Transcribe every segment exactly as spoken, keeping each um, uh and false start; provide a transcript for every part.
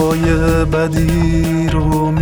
روزای بدی رو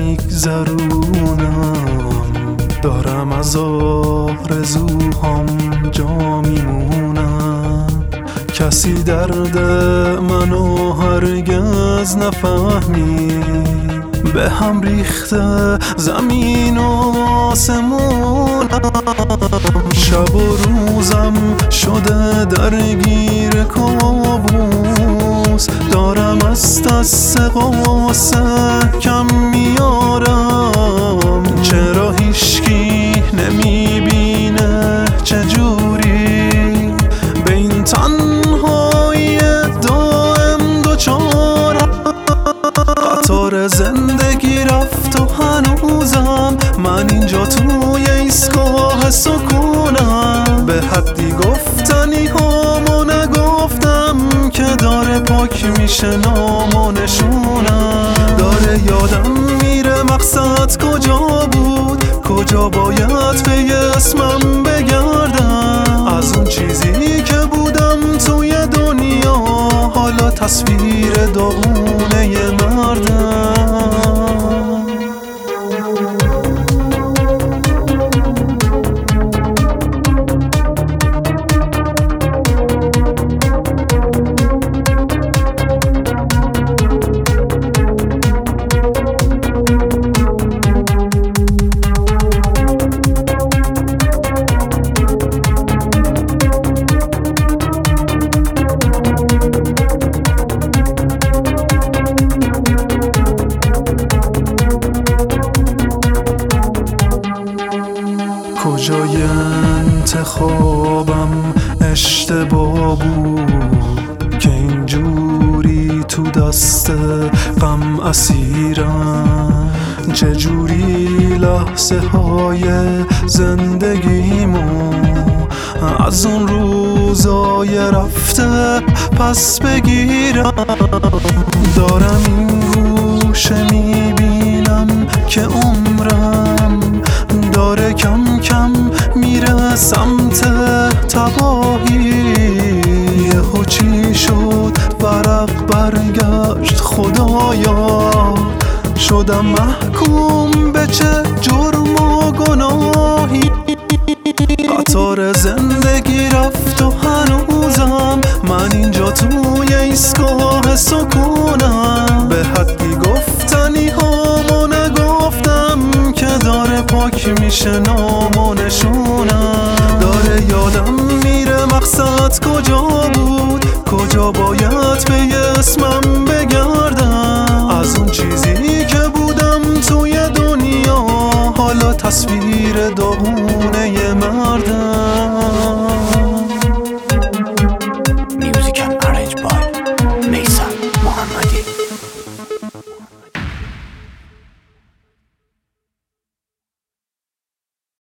میگذرونم، دارم از آرزوهام جا میمونم. کسی درد منو هرگز نفهمید، به هم ریخته زمین و آسمونم. شب و روزم شده درگیر کابوس، دارم از دست قصه کم میارم. چرا هیچکی نمیبینه چجوری به این تنهایی دائم دوچارم؟ قطار زندگی رفت و هنوزم من اینجا توی ایستگاه سکونم. به حدی گفتنی هامو نگفتم که داره پاک میشه نام و نشونم. داره یادم میره مقصد کجا بود، کجا باید به اسمم بگردم. از اون چیزی که بودم توی دنیا حالا تصویر داغونه مردم. کجای انتخابم اشتباه بود که اینجوری تو دست غم اسیرم؟ چجوری لحظه های زندگیمو از اون روزای رفته پس بگیرم؟ دارم این گوشه میبینم که عمرم داره کم کم میره سمت تباهی. یهو چی شد ورق برگشت خدایا، شدم محکوم به چه جرم و گناهی. قطار زندگی رفت و هنوزم من اینجا توی ایستگاه سکونم. به حدی گفتنی هامو نگفتم که داره پاک میشه نام و نشونم. داره یادم میره مقصد کجا بود، کجا باید به اسمم بگردم. از اون چیزی که بودم توی دنیا حالا تصویر داغون